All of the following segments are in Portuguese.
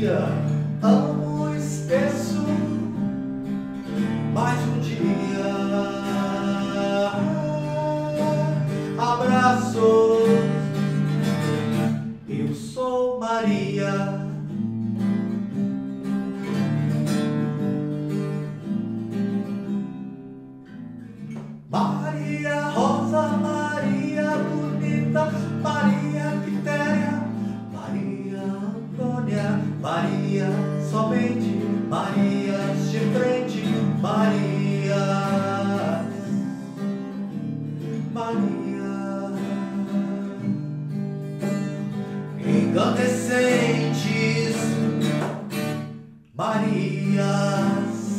dia amo, esqueço mais um dia. Abraços, eu sou Maria. Maria Rosa, Maria Bonita, Maria Quitéria, Maria Antônia, Maria somente, Marias de frente, Maria, Maria, incandescentes, Marias.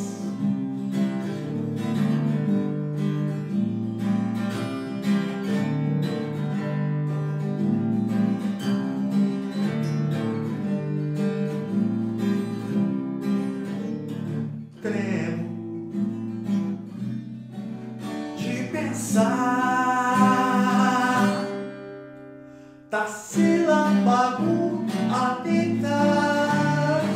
Tremo de pensar, Tarsila, Magu, Anitta,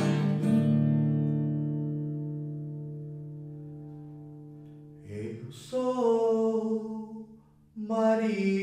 eu sou Maria.